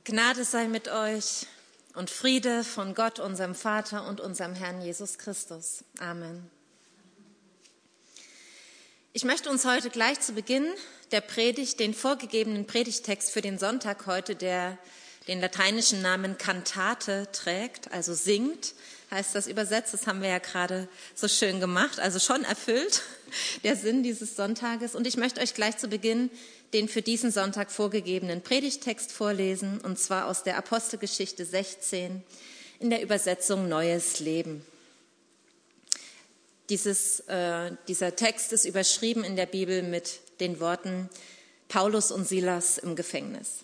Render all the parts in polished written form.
Gnade sei mit euch und Friede von Gott, unserem Vater und unserem Herrn Jesus Christus. Amen. Ich möchte uns heute gleich zu Beginn der Predigt den vorgegebenen Predigttext für den Sonntag heute, der den lateinischen Namen Cantate trägt, also singt, heißt das übersetzt. Das haben wir ja gerade so schön gemacht, also schon erfüllt, der Sinn dieses Sonntages. Und ich möchte euch gleich zu Beginn den für diesen Sonntag vorgegebenen Predigttext vorlesen, und zwar aus der Apostelgeschichte 16 in der Übersetzung Neues Leben. Dieser Text ist überschrieben in der Bibel mit den Worten Paulus und Silas im Gefängnis.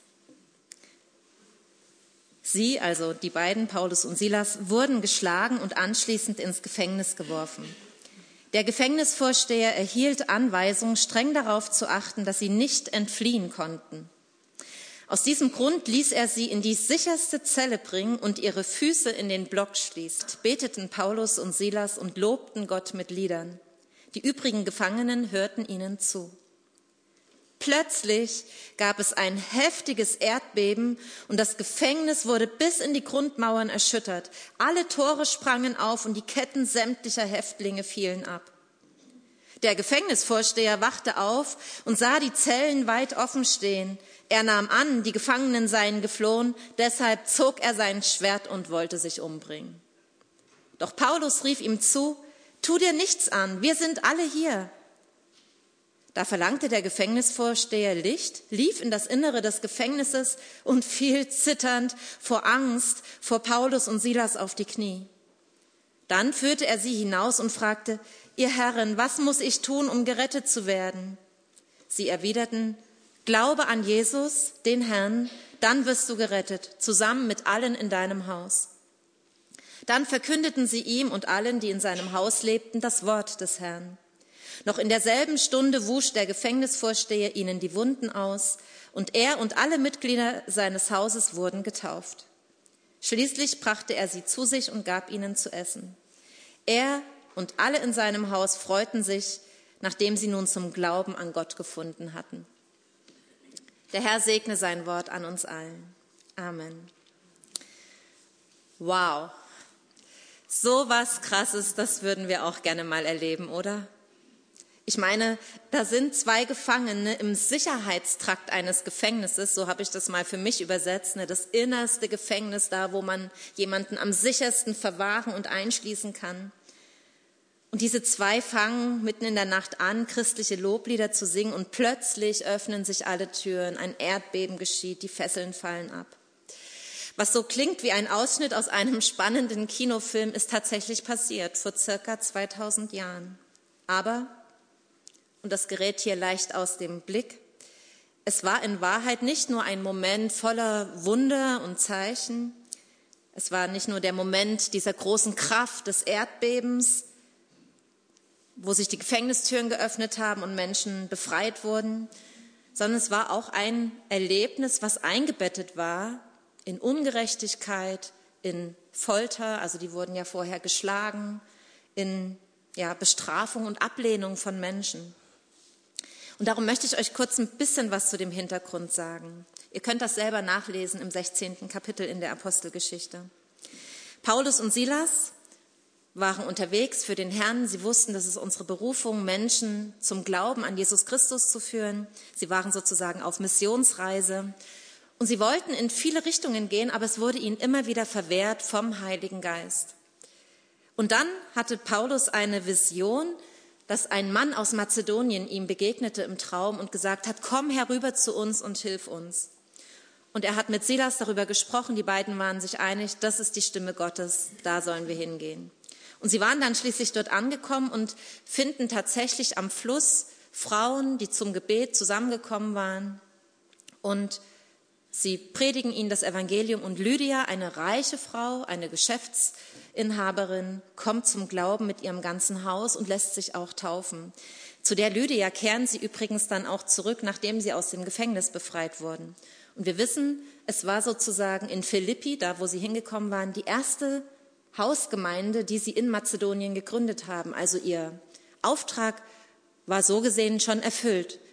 Sie, also die beiden, Paulus und Silas, wurden geschlagen und anschließend ins Gefängnis geworfen. Der Gefängnisvorsteher erhielt Anweisung, streng darauf zu achten, dass sie nicht entfliehen konnten. Aus diesem Grund ließ er sie in die sicherste Zelle bringen und ihre Füße in den Block schließt, beteten Paulus und Silas und lobten Gott mit Liedern. Die übrigen Gefangenen hörten ihnen zu. Plötzlich gab es ein heftiges Erdbeben und das Gefängnis wurde bis in die Grundmauern erschüttert. Alle Tore sprangen auf und die Ketten sämtlicher Häftlinge fielen ab. Der Gefängnisvorsteher wachte auf und sah die Zellen weit offen stehen. Er nahm an, die Gefangenen seien geflohen, deshalb zog er sein Schwert und wollte sich umbringen. Doch Paulus rief ihm zu: Tu dir nichts an, wir sind alle hier. Da verlangte der Gefängnisvorsteher Licht, lief in das Innere des Gefängnisses und fiel zitternd vor Angst vor Paulus und Silas auf die Knie. Dann führte er sie hinaus und fragte: Ihr Herren, was muss ich tun, um gerettet zu werden? Sie erwiderten: Glaube an Jesus, den Herrn, dann wirst du gerettet, zusammen mit allen in deinem Haus. Dann verkündeten sie ihm und allen, die in seinem Haus lebten, das Wort des Herrn. Noch in derselben Stunde wusch der Gefängnisvorsteher ihnen die Wunden aus und er und alle Mitglieder seines Hauses wurden getauft. Schließlich brachte er sie zu sich und gab ihnen zu essen. Er und alle in seinem Haus freuten sich, nachdem sie nun zum Glauben an Gott gefunden hatten. Der Herr segne sein Wort an uns allen. Amen. Wow, so was Krasses, das würden wir auch gerne mal erleben, oder? Ich meine, da sind zwei Gefangene im Sicherheitstrakt eines Gefängnisses, so habe ich das mal für mich übersetzt, das innerste Gefängnis, da wo man jemanden am sichersten verwahren und einschließen kann. Und diese zwei fangen mitten in der Nacht an, christliche Loblieder zu singen und plötzlich öffnen sich alle Türen, ein Erdbeben geschieht, die Fesseln fallen ab. Was so klingt wie ein Ausschnitt aus einem spannenden Kinofilm, ist tatsächlich passiert, vor circa 2000 Jahren. Aber, und das gerät hier leicht aus dem Blick, es war in Wahrheit nicht nur ein Moment voller Wunder und Zeichen. Es war nicht nur der Moment dieser großen Kraft des Erdbebens, wo sich die Gefängnistüren geöffnet haben und Menschen befreit wurden, sondern es war auch ein Erlebnis, was eingebettet war in Ungerechtigkeit, in Folter, also die wurden ja vorher geschlagen, in Bestrafung und Ablehnung von Menschen. Und darum möchte ich euch kurz ein bisschen was zu dem Hintergrund sagen. Ihr könnt das selber nachlesen im 16. Kapitel in der Apostelgeschichte. Paulus und Silas waren unterwegs für den Herrn. Sie wussten, das ist unsere Berufung, Menschen zum Glauben an Jesus Christus zu führen. Sie waren sozusagen auf Missionsreise. Und sie wollten in viele Richtungen gehen, aber es wurde ihnen immer wieder verwehrt vom Heiligen Geist. Und dann hatte Paulus eine Vision, dass ein Mann aus Mazedonien ihm begegnete im Traum und gesagt hat: Komm herüber zu uns und hilf uns. Und er hat mit Silas darüber gesprochen, die beiden waren sich einig, das ist die Stimme Gottes, da sollen wir hingehen. Und sie waren dann schließlich dort angekommen und finden tatsächlich am Fluss Frauen, die zum Gebet zusammengekommen waren, und sie predigen ihnen das Evangelium. Und Lydia, eine reiche Frau, eine Geschäftsinhaberin, kommt zum Glauben mit ihrem ganzen Haus und lässt sich auch taufen. Zu der Lydia kehren sie übrigens dann auch zurück, nachdem sie aus dem Gefängnis befreit wurden. Und wir wissen, es war sozusagen in Philippi, da wo sie hingekommen waren, die erste Hausgemeinde, die sie in Mazedonien gegründet haben. Also ihr Auftrag war so gesehen schon erfüllt.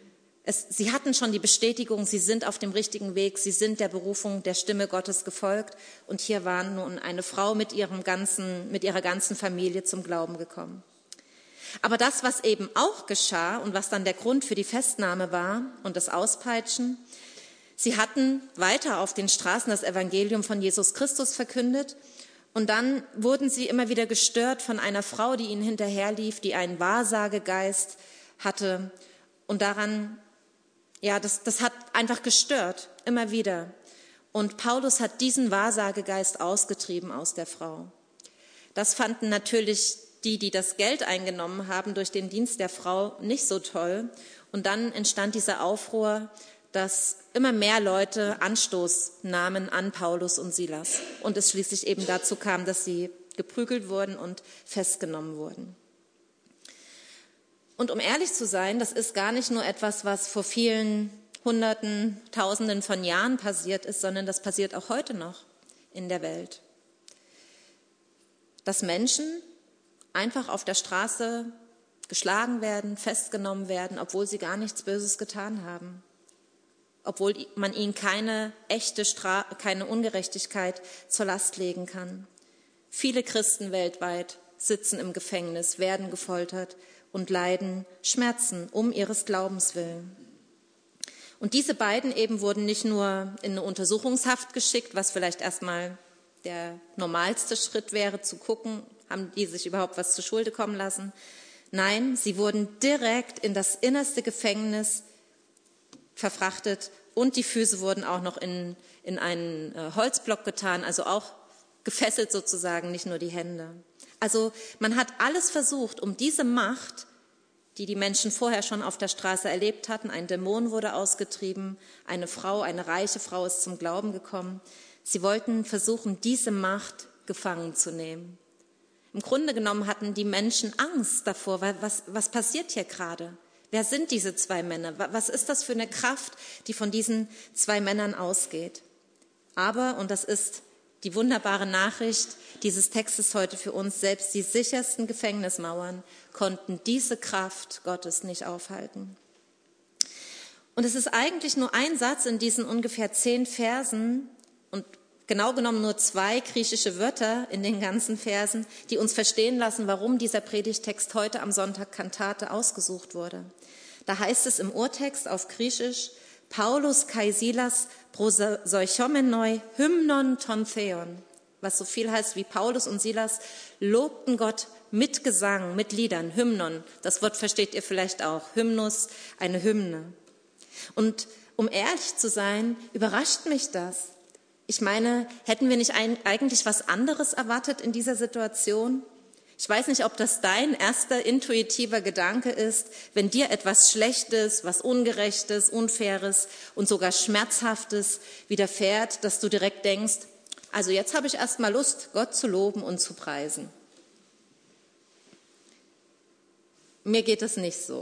Sie hatten schon die Bestätigung, sie sind auf dem richtigen Weg, sie sind der Berufung, der Stimme Gottes gefolgt. Und hier war nun eine Frau mit ihrer ganzen Familie zum Glauben gekommen. Aber das, was eben auch geschah und was dann der Grund für die Festnahme war und das Auspeitschen, sie hatten weiter auf den Straßen das Evangelium von Jesus Christus verkündet und dann wurden sie immer wieder gestört von einer Frau, die ihnen hinterherlief, die einen Wahrsagegeist hatte und daran, das hat einfach gestört, immer wieder. Und Paulus hat diesen Wahrsagegeist ausgetrieben aus der Frau. Das fanden natürlich die das Geld eingenommen haben durch den Dienst der Frau, nicht so toll. Und dann entstand dieser Aufruhr, dass immer mehr Leute Anstoß nahmen an Paulus und Silas. Und es schließlich eben dazu kam, dass sie geprügelt wurden und festgenommen wurden. Und um ehrlich zu sein, das ist gar nicht nur etwas, was vor vielen Hunderten, Tausenden von Jahren passiert ist, sondern das passiert auch heute noch in der Welt. Dass Menschen einfach auf der Straße geschlagen werden, festgenommen werden, obwohl sie gar nichts Böses getan haben, obwohl man ihnen keine Ungerechtigkeit zur Last legen kann. Viele Christen weltweit sitzen im Gefängnis, werden gefoltert und leiden Schmerzen um ihres Glaubens willen. Und diese beiden eben wurden nicht nur in eine Untersuchungshaft geschickt, was vielleicht erstmal der normalste Schritt wäre, zu gucken, haben die sich überhaupt was zu Schulde kommen lassen? Nein, sie wurden direkt in das innerste Gefängnis verfrachtet und die Füße wurden auch noch in einen Holzblock getan, also auch gefesselt sozusagen, nicht nur die Hände. Also man hat alles versucht, um diese Macht, die die Menschen vorher schon auf der Straße erlebt hatten, ein Dämon wurde ausgetrieben, eine reiche Frau ist zum Glauben gekommen. Sie wollten versuchen, diese Macht gefangen zu nehmen. Im Grunde genommen hatten die Menschen Angst davor, weil was passiert hier gerade? Wer sind diese zwei Männer? Was ist das für eine Kraft, die von diesen zwei Männern ausgeht? Aber, und das ist die wunderbare Nachricht dieses Textes heute für uns, selbst die sichersten Gefängnismauern konnten diese Kraft Gottes nicht aufhalten. Und es ist eigentlich nur ein Satz in diesen ungefähr 10 Versen und genau genommen nur 2 griechische Wörter in den ganzen Versen, die uns verstehen lassen, warum dieser Predigtext heute am Sonntag Kantate ausgesucht wurde. Da heißt es im Urtext auf Griechisch, Paulus kai Silas proseuchomenoi hymnon ton theon, was so viel heißt wie Paulus und Silas lobten Gott mit Gesang, mit Liedern, Hymnon. Das Wort versteht ihr vielleicht auch, Hymnus, eine Hymne. Und um ehrlich zu sein, überrascht mich das. Ich meine, hätten wir nicht eigentlich was anderes erwartet in dieser Situation? Ich weiß nicht, ob das dein erster intuitiver Gedanke ist, wenn dir etwas Schlechtes, was Ungerechtes, Unfaires und sogar Schmerzhaftes widerfährt, dass du direkt denkst, also jetzt habe ich erst mal Lust, Gott zu loben und zu preisen. Mir geht es nicht so.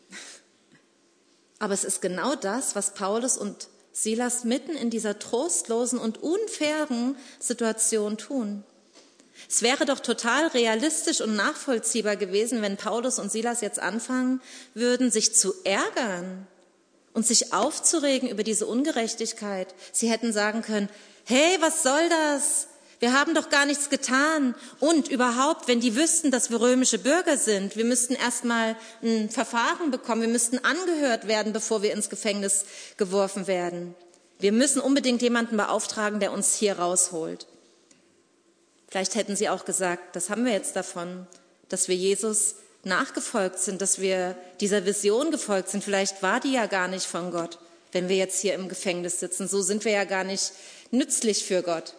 Aber es ist genau das, was Paulus und Silas mitten in dieser trostlosen und unfairen Situation tun. Es wäre doch total realistisch und nachvollziehbar gewesen, wenn Paulus und Silas jetzt anfangen würden, sich zu ärgern und sich aufzuregen über diese Ungerechtigkeit. Sie hätten sagen können, hey, was soll das? Wir haben doch gar nichts getan. Und überhaupt, wenn die wüssten, dass wir römische Bürger sind, wir müssten erstmal ein Verfahren bekommen, wir müssten angehört werden, bevor wir ins Gefängnis geworfen werden. Wir müssen unbedingt jemanden beauftragen, der uns hier rausholt. Vielleicht hätten sie auch gesagt, das haben wir jetzt davon, dass wir Jesus nachgefolgt sind, dass wir dieser Vision gefolgt sind. Vielleicht war die ja gar nicht von Gott, wenn wir jetzt hier im Gefängnis sitzen. So sind wir ja gar nicht nützlich für Gott.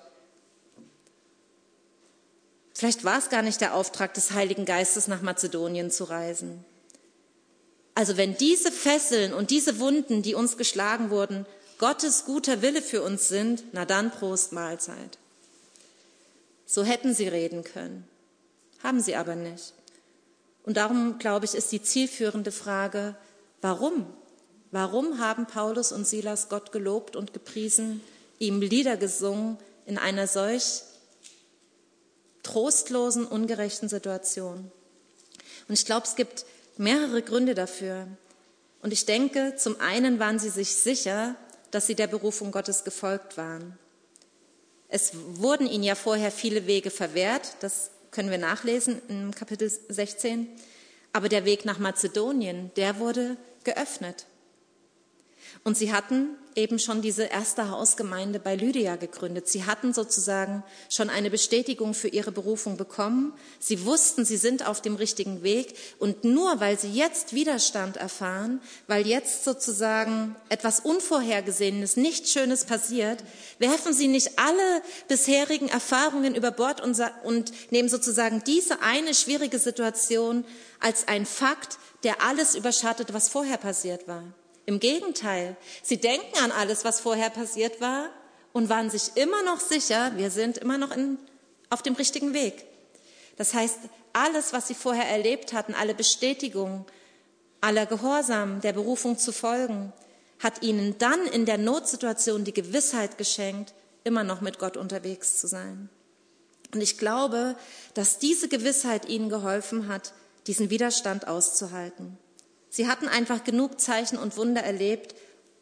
Vielleicht war es gar nicht der Auftrag des Heiligen Geistes, nach Mazedonien zu reisen. Also wenn diese Fesseln und diese Wunden, die uns geschlagen wurden, Gottes guter Wille für uns sind, na dann Prost Mahlzeit. So hätten sie reden können, haben sie aber nicht. Und darum, glaube ich, ist die zielführende Frage, warum? Warum haben Paulus und Silas Gott gelobt und gepriesen, ihm Lieder gesungen in einer solch trostlosen, ungerechten Situation? Und ich glaube, es gibt mehrere Gründe dafür. Und ich denke, zum einen waren sie sich sicher, dass sie der Berufung Gottes gefolgt waren. Es wurden ihnen ja vorher viele Wege verwehrt, das können wir nachlesen im Kapitel 16. Aber der Weg nach Mazedonien, der wurde geöffnet. Und sie hatten eben schon diese erste Hausgemeinde bei Lydia gegründet. Sie hatten sozusagen schon eine Bestätigung für ihre Berufung bekommen. Sie wussten, sie sind auf dem richtigen Weg. Und nur weil sie jetzt Widerstand erfahren, weil jetzt sozusagen etwas Unvorhergesehenes, nichts Schönes passiert, werfen sie nicht alle bisherigen Erfahrungen über Bord und nehmen sozusagen diese eine schwierige Situation als ein Fakt, der alles überschattet, was vorher passiert war. Im Gegenteil, sie denken an alles, was vorher passiert war und waren sich immer noch sicher, wir sind immer noch auf dem richtigen Weg. Das heißt, alles, was sie vorher erlebt hatten, alle Bestätigung, aller Gehorsam, der Berufung zu folgen, hat ihnen dann in der Notsituation die Gewissheit geschenkt, immer noch mit Gott unterwegs zu sein. Und ich glaube, dass diese Gewissheit ihnen geholfen hat, diesen Widerstand auszuhalten. Sie hatten einfach genug Zeichen und Wunder erlebt,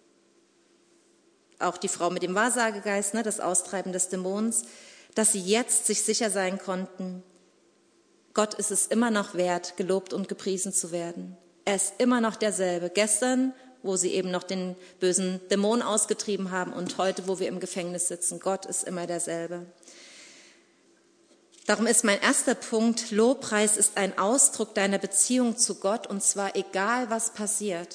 auch die Frau mit dem Wahrsagegeist, das Austreiben des Dämons, dass sie jetzt sich sicher sein konnten, Gott ist es immer noch wert, gelobt und gepriesen zu werden. Er ist immer noch derselbe. Gestern, wo sie eben noch den bösen Dämon ausgetrieben haben und heute, wo wir im Gefängnis sitzen. Gott ist immer derselbe. Darum ist mein erster Punkt, Lobpreis ist ein Ausdruck deiner Beziehung zu Gott und zwar egal, was passiert.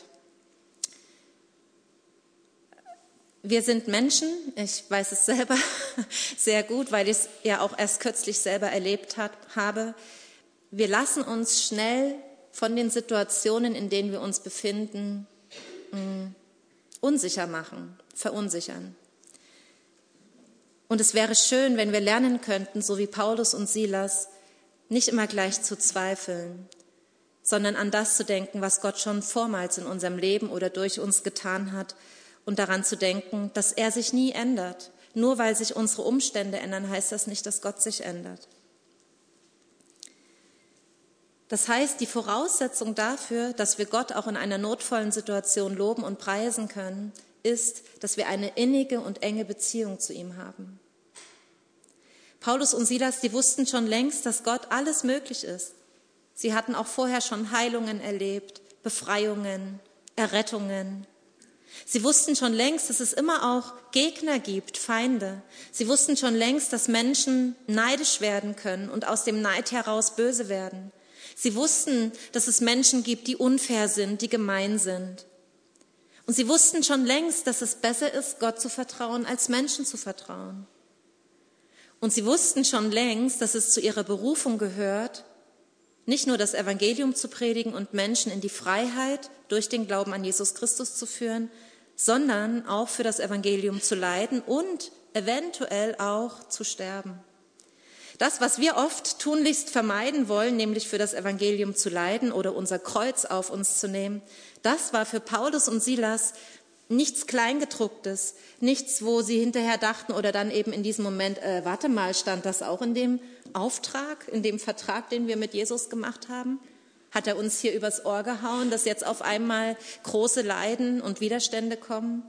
Wir sind Menschen, ich weiß es selber sehr gut, weil ich es ja auch erst kürzlich selber erlebt habe. Wir lassen uns schnell von den Situationen, in denen wir uns befinden, unsicher machen, verunsichern. Und es wäre schön, wenn wir lernen könnten, so wie Paulus und Silas, nicht immer gleich zu zweifeln, sondern an das zu denken, was Gott schon vormals in unserem Leben oder durch uns getan hat und daran zu denken, dass er sich nie ändert. Nur weil sich unsere Umstände ändern, heißt das nicht, dass Gott sich ändert. Das heißt, die Voraussetzung dafür, dass wir Gott auch in einer notvollen Situation loben und preisen können, ist, dass wir eine innige und enge Beziehung zu ihm haben. Paulus und Silas, die wussten schon längst, dass Gott alles möglich ist. Sie hatten auch vorher schon Heilungen erlebt, Befreiungen, Errettungen. Sie wussten schon längst, dass es immer auch Gegner gibt, Feinde. Sie wussten schon längst, dass Menschen neidisch werden können und aus dem Neid heraus böse werden. Sie wussten, dass es Menschen gibt, die unfair sind, die gemein sind. Und sie wussten schon längst, dass es besser ist, Gott zu vertrauen, als Menschen zu vertrauen. Und sie wussten schon längst, dass es zu ihrer Berufung gehört, nicht nur das Evangelium zu predigen und Menschen in die Freiheit durch den Glauben an Jesus Christus zu führen, sondern auch für das Evangelium zu leiden und eventuell auch zu sterben. Das, was wir oft tunlichst vermeiden wollen, nämlich für das Evangelium zu leiden oder unser Kreuz auf uns zu nehmen, das war für Paulus und Silas nichts Kleingedrucktes, nichts, wo sie hinterher dachten oder dann eben in diesem Moment, warte mal, stand das auch in dem Auftrag, in dem Vertrag, den wir mit Jesus gemacht haben? Hat er uns hier übers Ohr gehauen, dass jetzt auf einmal große Leiden und Widerstände kommen?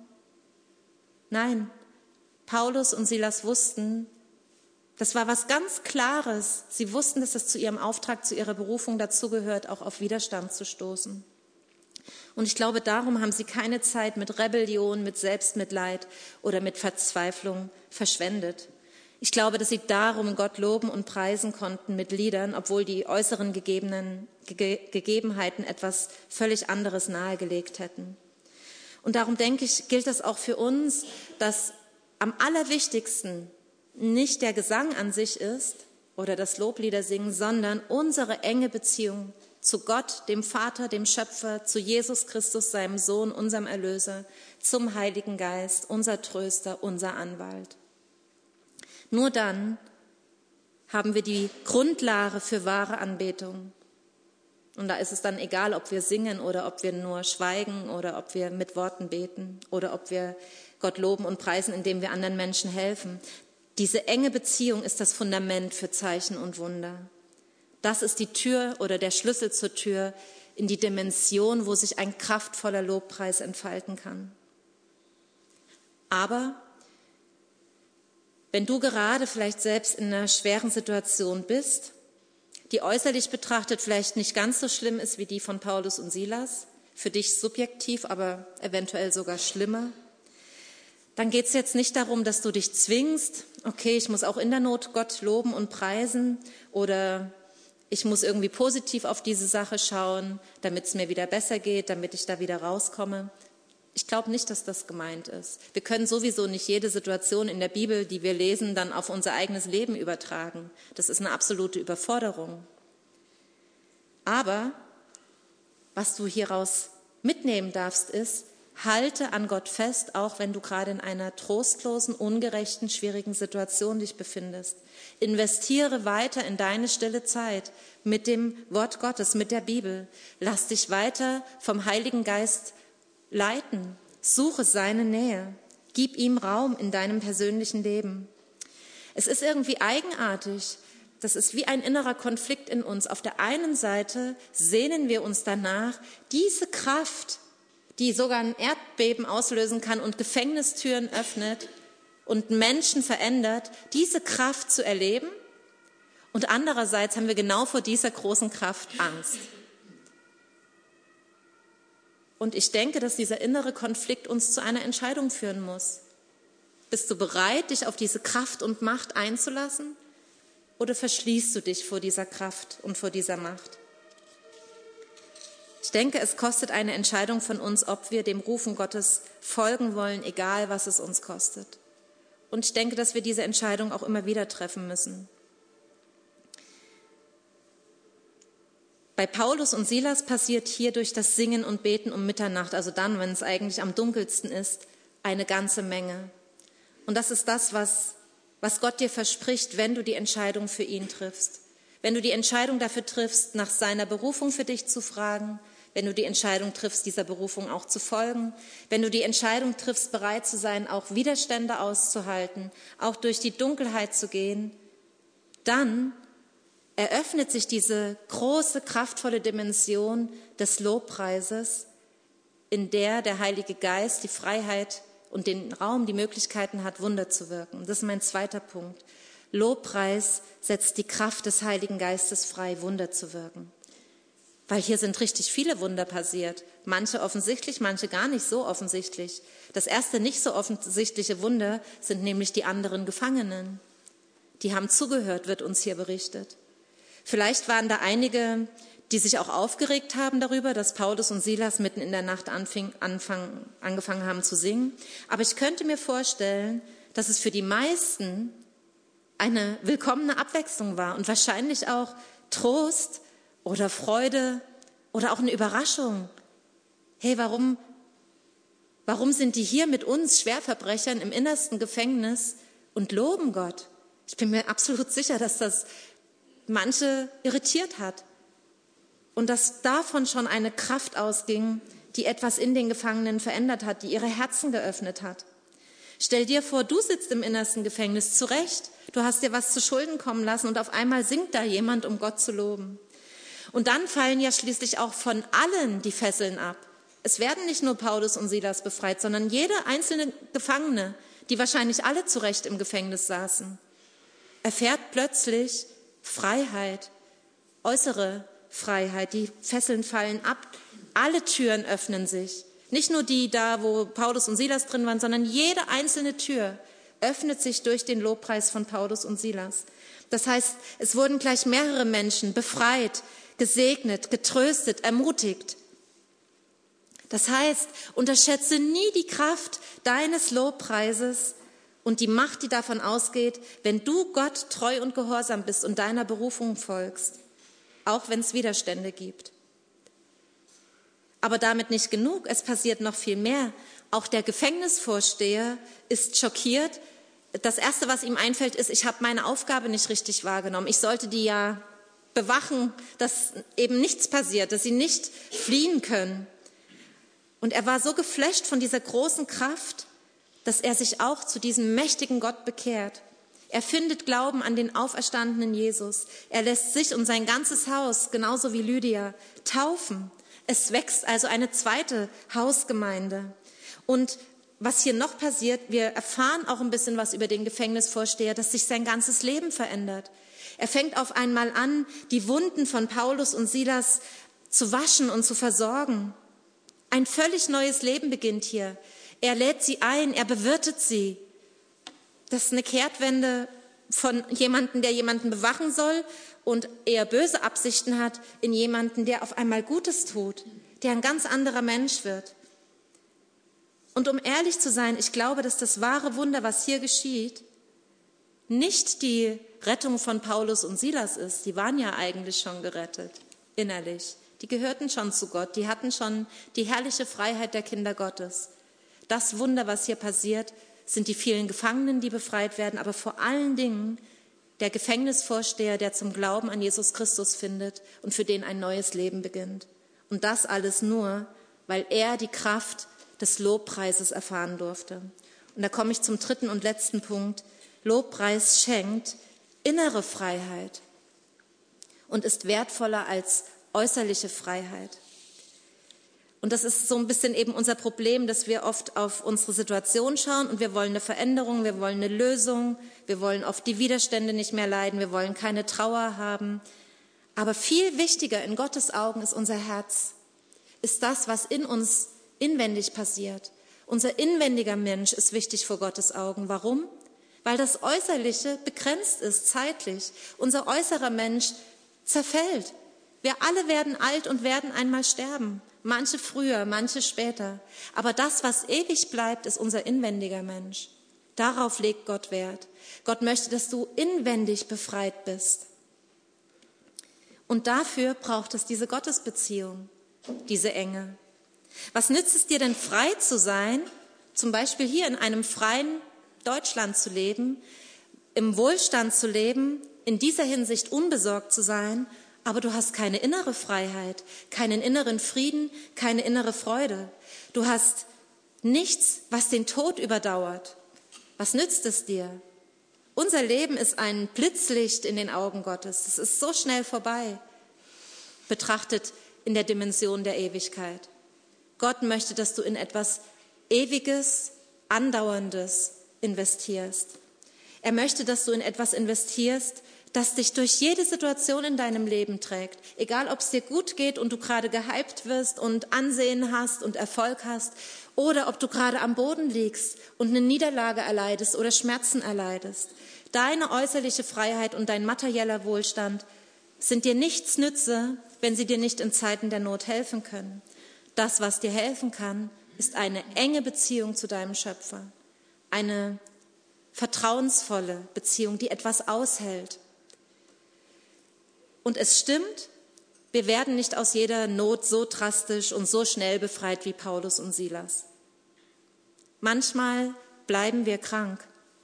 Nein, Paulus und Silas wussten, das war was ganz Klares. Sie wussten, dass es zu ihrem Auftrag, zu ihrer Berufung dazugehört, auch auf Widerstand zu stoßen. Und ich glaube, darum haben sie keine Zeit mit Rebellion, mit Selbstmitleid oder mit Verzweiflung verschwendet. Ich glaube, dass sie darum Gott loben und preisen konnten mit Liedern, obwohl die äußeren Gegebenheiten etwas völlig anderes nahegelegt hätten. Und darum denke ich, gilt das auch für uns, dass am allerwichtigsten nicht der Gesang an sich ist oder das Lobliedersingen, sondern unsere enge Beziehung zu Gott, dem Vater, dem Schöpfer, zu Jesus Christus, seinem Sohn, unserem Erlöser, zum Heiligen Geist, unser Tröster, unser Anwalt. Nur dann haben wir die Grundlage für wahre Anbetung. Und da ist es dann egal, ob wir singen oder ob wir nur schweigen oder ob wir mit Worten beten oder ob wir Gott loben und preisen, indem wir anderen Menschen helfen. Diese enge Beziehung ist das Fundament für Zeichen und Wunder. Das ist die Tür oder der Schlüssel zur Tür in die Dimension, wo sich ein kraftvoller Lobpreis entfalten kann. Aber wenn du gerade vielleicht selbst in einer schweren Situation bist, die äußerlich betrachtet vielleicht nicht ganz so schlimm ist wie die von Paulus und Silas, für dich subjektiv, aber eventuell sogar schlimmer, dann geht es jetzt nicht darum, dass du dich zwingst, okay, ich muss auch in der Not Gott loben und preisen oder ich muss irgendwie positiv auf diese Sache schauen, damit es mir wieder besser geht, damit ich da wieder rauskomme. Ich glaube nicht, dass das gemeint ist. Wir können sowieso nicht jede Situation in der Bibel, die wir lesen, dann auf unser eigenes Leben übertragen. Das ist eine absolute Überforderung. Aber was du hieraus mitnehmen darfst, ist, halte an Gott fest, auch wenn du gerade in einer trostlosen, ungerechten, schwierigen Situation dich befindest. Investiere weiter in deine stille Zeit mit dem Wort Gottes, mit der Bibel. Lass dich weiter vom Heiligen Geist leiten. Suche seine Nähe. Gib ihm Raum in deinem persönlichen Leben. Es ist irgendwie eigenartig. Das ist wie ein innerer Konflikt in uns. Auf der einen Seite sehnen wir uns danach, diese Kraft, die sogar ein Erdbeben auslösen kann und Gefängnistüren öffnet und Menschen verändert, diese Kraft zu erleben. Und andererseits haben wir genau vor dieser großen Kraft Angst. Und ich denke, dass dieser innere Konflikt uns zu einer Entscheidung führen muss. Bist du bereit, dich auf diese Kraft und Macht einzulassen? Oder verschließt du dich vor dieser Kraft und vor dieser Macht? Ich denke, es kostet eine Entscheidung von uns, ob wir dem Rufen Gottes folgen wollen, egal was es uns kostet. Und ich denke, dass wir diese Entscheidung auch immer wieder treffen müssen. Bei Paulus und Silas passiert hier durch das Singen und Beten um Mitternacht, also dann, wenn es eigentlich am dunkelsten ist, eine ganze Menge. Und das ist das, was Gott dir verspricht, wenn du die Entscheidung für ihn triffst. Wenn du die Entscheidung dafür triffst, nach seiner Berufung für dich zu fragen, wenn du die Entscheidung triffst, dieser Berufung auch zu folgen, wenn du die Entscheidung triffst, bereit zu sein, auch Widerstände auszuhalten, auch durch die Dunkelheit zu gehen, dann eröffnet sich diese große, kraftvolle Dimension des Lobpreises, in der der Heilige Geist die Freiheit und den Raum, die Möglichkeiten hat, Wunder zu wirken. Das ist mein zweiter Punkt. Lobpreis setzt die Kraft des Heiligen Geistes frei, Wunder zu wirken. Weil hier sind richtig viele Wunder passiert. Manche offensichtlich, manche gar nicht so offensichtlich. Das erste nicht so offensichtliche Wunder sind nämlich die anderen Gefangenen. Die haben zugehört, wird uns hier berichtet. Vielleicht waren da einige, die sich auch aufgeregt haben darüber, dass Paulus und Silas mitten in der Nacht angefangen haben zu singen. Aber ich könnte mir vorstellen, dass es für die meisten eine willkommene Abwechslung war und wahrscheinlich auch Trost oder Freude oder auch eine Überraschung. Hey, warum sind die hier mit uns Schwerverbrechern im innersten Gefängnis und loben Gott? Ich bin mir absolut sicher, dass das manche irritiert hat und dass davon schon eine Kraft ausging, die etwas in den Gefangenen verändert hat, die ihre Herzen geöffnet hat. Stell dir vor, du sitzt im innersten Gefängnis, zu Recht, du hast dir was zu Schulden kommen lassen und auf einmal singt da jemand, um Gott zu loben. Und dann fallen ja schließlich auch von allen die Fesseln ab. Es werden nicht nur Paulus und Silas befreit, sondern jede einzelne Gefangene, die wahrscheinlich alle zu Recht im Gefängnis saßen, erfährt plötzlich Freiheit, äußere Freiheit, die Fesseln fallen ab, alle Türen öffnen sich. Nicht nur die da, wo Paulus und Silas drin waren, sondern jede einzelne Tür öffnet sich durch den Lobpreis von Paulus und Silas. Das heißt, es wurden gleich mehrere Menschen befreit, gesegnet, getröstet, ermutigt. Das heißt, unterschätze nie die Kraft deines Lobpreises und die Macht, die davon ausgeht, wenn du Gott treu und gehorsam bist und deiner Berufung folgst, auch wenn es Widerstände gibt. Aber damit nicht genug, es passiert noch viel mehr. Auch der Gefängnisvorsteher ist schockiert. Das Erste, was ihm einfällt, ist, ich habe meine Aufgabe nicht richtig wahrgenommen. Ich sollte die ja bewachen, dass eben nichts passiert, dass sie nicht fliehen können. Und er war so geflasht von dieser großen Kraft, dass er sich auch zu diesem mächtigen Gott bekehrt. Er findet Glauben an den auferstandenen Jesus. Er lässt sich und sein ganzes Haus, genauso wie Lydia, taufen. Es wächst also eine zweite Hausgemeinde. Und was hier noch passiert, wir erfahren auch ein bisschen was über den Gefängnisvorsteher, dass sich sein ganzes Leben verändert. Er fängt auf einmal an, die Wunden von Paulus und Silas zu waschen und zu versorgen. Ein völlig neues Leben beginnt hier. Er lädt sie ein, er bewirtet sie. Das ist eine Kehrtwende von jemandem, der jemanden bewachen soll und eher böse Absichten hat, in jemanden, der auf einmal Gutes tut, der ein ganz anderer Mensch wird. Und um ehrlich zu sein, ich glaube, dass das wahre Wunder, was hier geschieht, nicht die Rettung von Paulus und Silas ist. Die waren ja eigentlich schon gerettet, innerlich. Die gehörten schon zu Gott, die hatten schon die herrliche Freiheit der Kinder Gottes. Das Wunder, was hier passiert, sind die vielen Gefangenen, die befreit werden, aber vor allen Dingen der Gefängnisvorsteher, der zum Glauben an Jesus Christus findet und für den ein neues Leben beginnt. Und das alles nur, weil er die Kraft des Lobpreises erfahren durfte. Und da komme ich zum dritten und letzten Punkt. Lobpreis schenkt innere Freiheit und ist wertvoller als äußerliche Freiheit. Und das ist so ein bisschen eben unser Problem, dass wir oft auf unsere Situation schauen und wir wollen eine Veränderung, wir wollen eine Lösung, wir wollen oft die Widerstände nicht mehr leiden, wir wollen keine Trauer haben. Aber viel wichtiger in Gottes Augen ist unser Herz, ist das, was in uns inwendig passiert. Unser inwendiger Mensch ist wichtig vor Gottes Augen. Warum? Weil das Äußerliche begrenzt ist, zeitlich. Unser äußerer Mensch zerfällt. Wir alle werden alt und werden einmal sterben. Manche früher, manche später. Aber das, was ewig bleibt, ist unser inwendiger Mensch. Darauf legt Gott Wert. Gott möchte, dass du inwendig befreit bist. Und dafür braucht es diese Gottesbeziehung, diese Enge. Was nützt es dir denn, frei zu sein, zum Beispiel hier in einem freien Deutschland zu leben, im Wohlstand zu leben, in dieser Hinsicht unbesorgt zu sein, aber du hast keine innere Freiheit, keinen inneren Frieden, keine innere Freude. Du hast nichts, was den Tod überdauert. Was nützt es dir? Unser Leben ist ein Blitzlicht in den Augen Gottes. Es ist so schnell vorbei, betrachtet in der Dimension der Ewigkeit. Gott möchte, dass du in etwas Ewiges, Andauerndes investierst. Er möchte, dass du in etwas investierst, das dich durch jede Situation in deinem Leben trägt. Egal, ob es dir gut geht und du gerade gehypt wirst und Ansehen hast und Erfolg hast, oder ob du gerade am Boden liegst und eine Niederlage erleidest oder Schmerzen erleidest. Deine äußerliche Freiheit und dein materieller Wohlstand sind dir nichts nütze, wenn sie dir nicht in Zeiten der Not helfen können. Das, was dir helfen kann, ist eine enge Beziehung zu deinem Schöpfer. Eine vertrauensvolle Beziehung, die etwas aushält. Und es stimmt, wir werden nicht aus jeder Not so drastisch und so schnell befreit wie Paulus und Silas. Manchmal bleiben wir krank.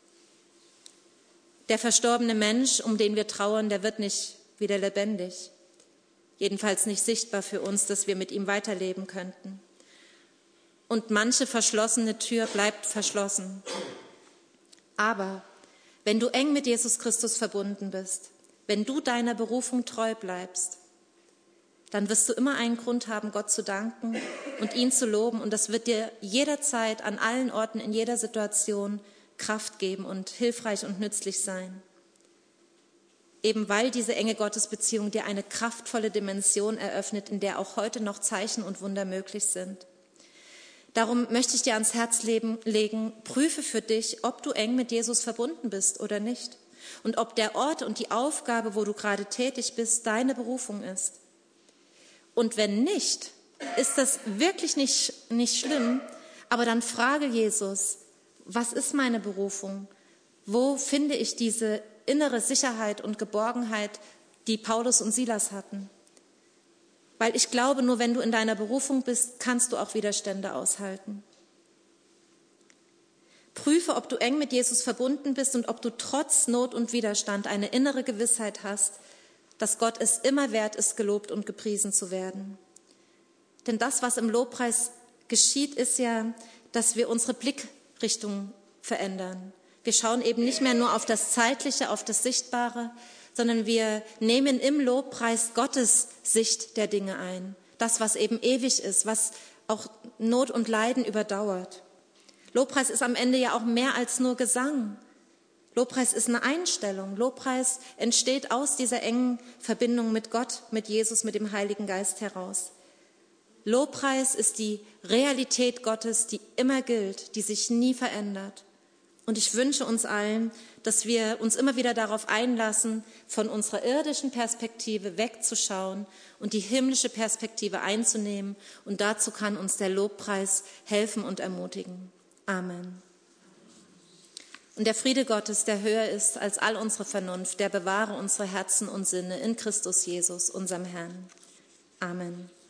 Der verstorbene Mensch, um den wir trauern, der wird nicht wieder lebendig. Jedenfalls nicht sichtbar für uns, dass wir mit ihm weiterleben könnten. Und manche verschlossene Tür bleibt verschlossen. Aber wenn du eng mit Jesus Christus verbunden bist, wenn du deiner Berufung treu bleibst, dann wirst du immer einen Grund haben, Gott zu danken und ihn zu loben. Und das wird dir jederzeit, an allen Orten, in jeder Situation Kraft geben und hilfreich und nützlich sein. Eben weil diese enge Gottesbeziehung dir eine kraftvolle Dimension eröffnet, in der auch heute noch Zeichen und Wunder möglich sind. Darum möchte ich dir ans Herz legen, prüfe für dich, ob du eng mit Jesus verbunden bist oder nicht. Und ob der Ort und die Aufgabe, wo du gerade tätig bist, deine Berufung ist. Und wenn nicht, ist das wirklich nicht schlimm, aber dann frage Jesus, was ist meine Berufung? Wo finde ich diese innere Sicherheit und Geborgenheit, die Paulus und Silas hatten? Weil ich glaube, nur wenn du in deiner Berufung bist, kannst du auch Widerstände aushalten. Prüfe, ob du eng mit Jesus verbunden bist und ob du trotz Not und Widerstand eine innere Gewissheit hast, dass Gott es immer wert ist, gelobt und gepriesen zu werden. Denn das, was im Lobpreis geschieht, ist ja, dass wir unsere Blickrichtung verändern. Wir schauen eben nicht mehr nur auf das Zeitliche, auf das Sichtbare, sondern wir nehmen im Lobpreis Gottes Sicht der Dinge ein. das, was eben ewig ist, was auch Not und Leiden überdauert. Lobpreis ist am Ende ja auch mehr als nur Gesang. Lobpreis ist eine Einstellung. Lobpreis entsteht aus dieser engen Verbindung mit Gott, mit Jesus, mit dem Heiligen Geist heraus. Lobpreis ist die Realität Gottes, die immer gilt, die sich nie verändert. Und ich wünsche uns allen, dass wir uns immer wieder darauf einlassen, von unserer irdischen Perspektive wegzuschauen und die himmlische Perspektive einzunehmen. Und dazu kann uns der Lobpreis helfen und ermutigen. Amen. Und der Friede Gottes, der höher ist als all unsere Vernunft, der bewahre unsere Herzen und Sinne in Christus Jesus, unserem Herrn. Amen.